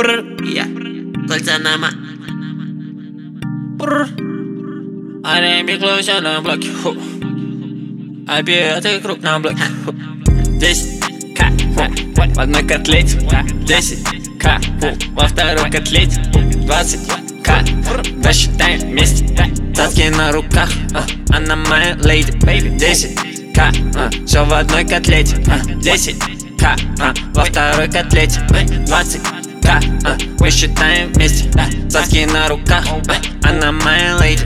Кольца Арен беглося на блоке. Обеты круг на блоке. 10к в одной котлете, 10к во второй котлете, 20к досчитаем вместе. Цацки на руках, она моя леди. 10к все в одной котлете, 10к во второй котлете, 20к мы считаем вместе. Цацки на руках, она моя леди.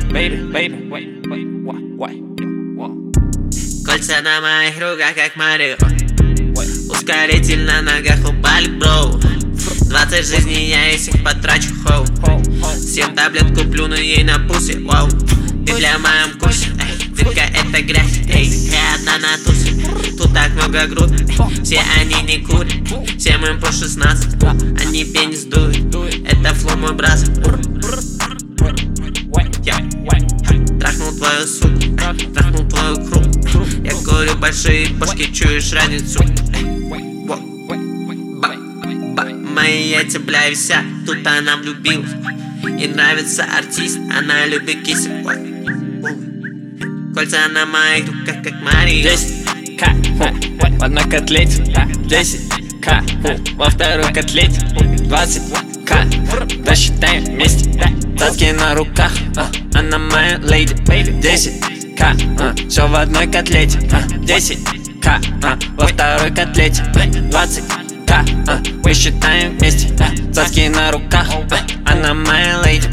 Кольца на моих руках, как Марио. Ускоритель на ногах упали, бро. 20 жизней я из их потрачу, хоу. 7 таблет куплю, но ей на пусе, вау. Ты для моем курсе, детка, это грязь, эй. Я одна на тусе, тут так много груд. Все они не курят, всем им по 16. Они пенис дуют, это флоу мой брат. Трахнул твою суку, трахнул твою круг. Я курю большие башки, чуешь разницу? Мои яйца, бля, висят, тут она влюбилась. Ей нравится артист, она любит кисик. Кольца на моих руках, как Марио. 10к в одной котлете, 10к во второй котлете, 20к досчитаем вместе. Цацки на руках, она моя леди. 10к все в одной котлете, 10к во второй котлете, 20к мы считаем вместе. Цацки на руках, она моя леди.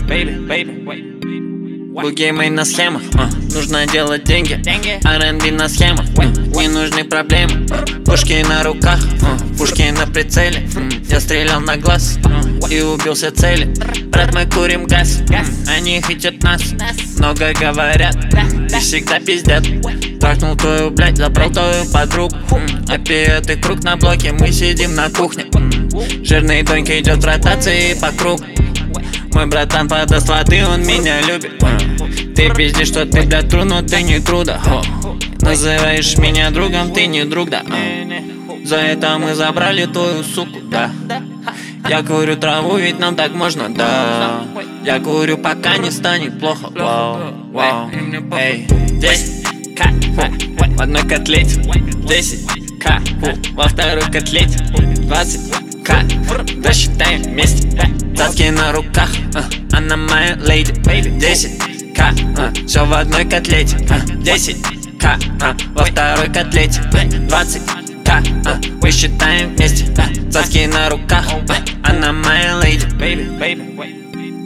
Буги мы на схемах, нужно делать деньги. R&B на схемах, не нужны проблемы. Пушки на руках, пушки на прицеле. Я стрелял на глаз и убил все цели. Брат, мы курим газ, они хотят нас. Много говорят и всегда пиздят. Трахнул твою, блядь, забрал твою подругу. Опять ты круг на блоке, мы сидим на кухне. Жирный донька идет в ротации по кругу. Мой братан подаст воды, он меня любит. Ты пиздишь, что ты для тру, но ты не труда. Называешь меня другом, ты не друг, да. За это мы забрали твою суку, да. Я курю траву, ведь нам так можно, да. Я курю, пока не станет плохо, вау, вау. Эй, 10к в одной котлете, 10к во второй котлете, 20к досчитаем вместе. Цацки на руках, она моя леди. 10к все в одной котлете, 10к во второй котлете, 20к мы считаем вместе. Цацки на руках, она моя леди.